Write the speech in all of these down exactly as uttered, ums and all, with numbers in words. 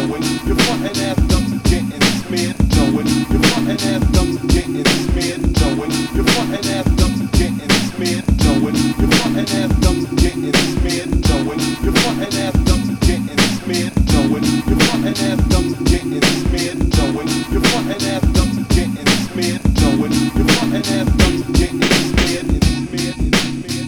knowing your front ass ducks are getting smeared, knowing your front ass ducks are getting smeared, knowing your front ass ducks are getting smeared, knowing your front ass ducks are getting smeared, knowing your front ass ducks are getting smeared, knowing your front ass ducks are getting smeared, knowing your front ass ducks are getting smeared, knowing your front ass ducks are getting smeared and smeared and smeared.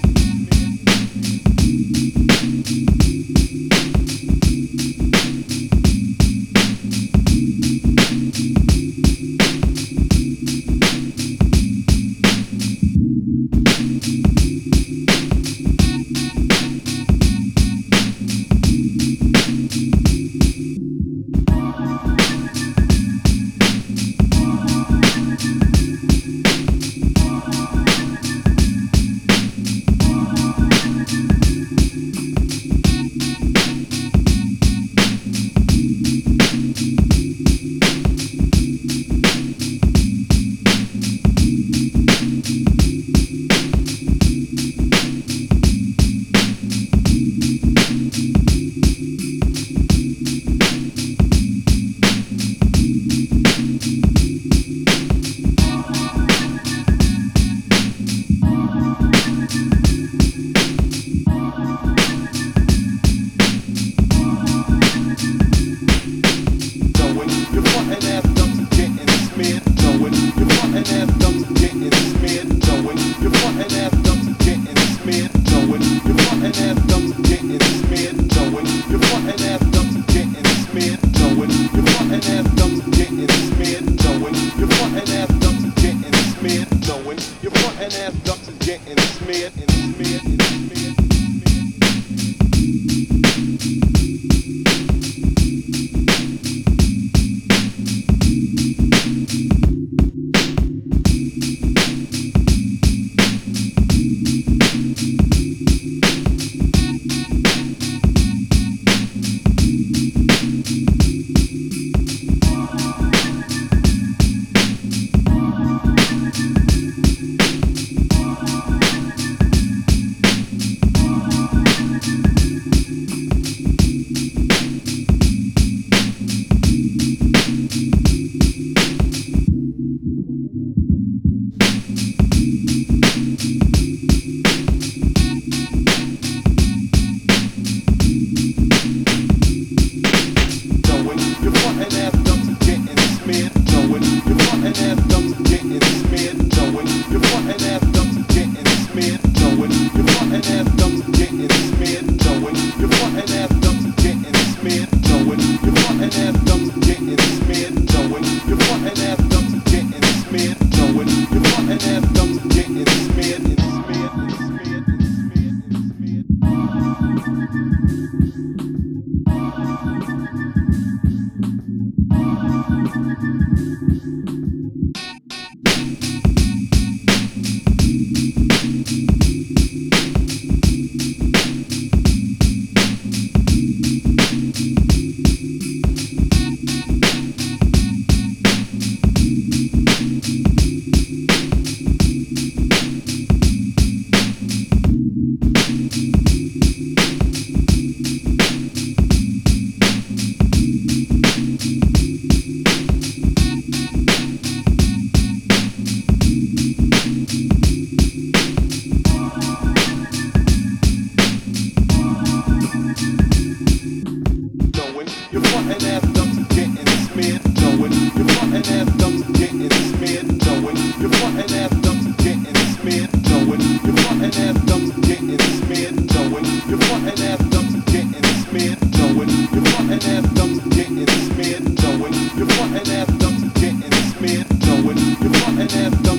Your front ass ducks are getting smeared, knowing your front ass ducks